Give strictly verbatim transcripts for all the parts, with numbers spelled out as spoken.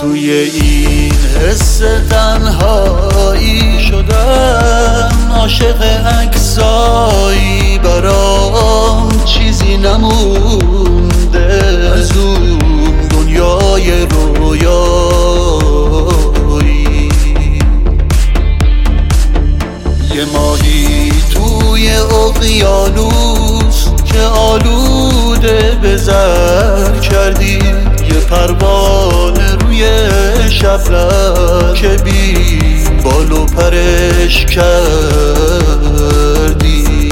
توی این حس تنهایی شدم عاشق عکسایی، برام چیزی نمونده از اون دنیای رویایی. یه ماهی توی اقیانوس که آلوده به زر کردی، یه پروانه روی شبنم که بی بال و پرش کردی.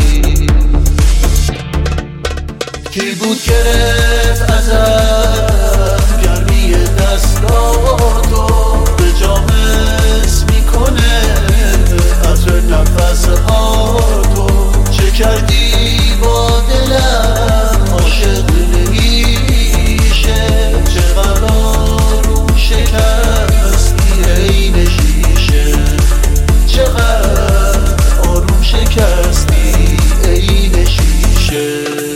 کی بود گرفت ازم گرمی دستاتو، به جام حس میکنه عطر نفس هاتو. چه کردی با دلم عاشق نمیشه، چقدر آروم شکستی عین شیشه، چقدر آروم شکستی عین شیشه.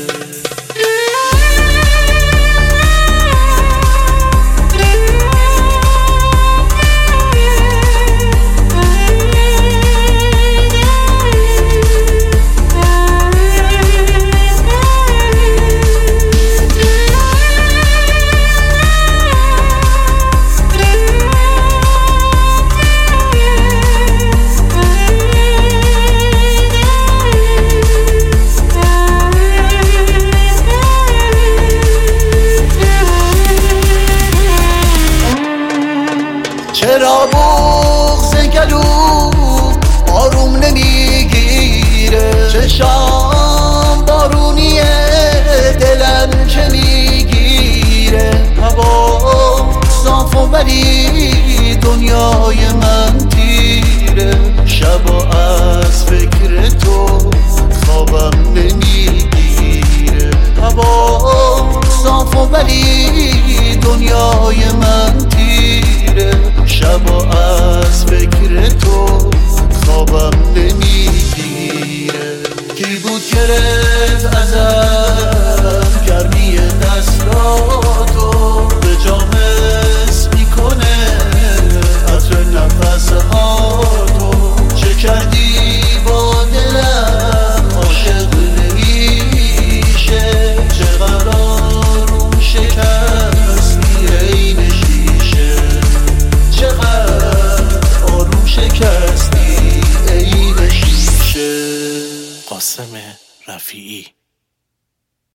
چرا بغض گلو آروم نمیگیره، چشام بارونیه دلم که میگیره. هوا صاف و ولی دنیای من تیره، شبا از فکر تو خوابم نمیگیره. هوا صاف و ولی دنیای من تیره، شبا از فکر تو خوابم نمیگیره. کی بود گرفت ازم گرمی دستاتو، به جام حس میکنه عطر نفس هاتو. چه کردی با دلم عاشق نمیشه، چقدر آروم شکستی عین شیشه، چقدر آروم شکستی عین شیشه. قاسم رفیعی.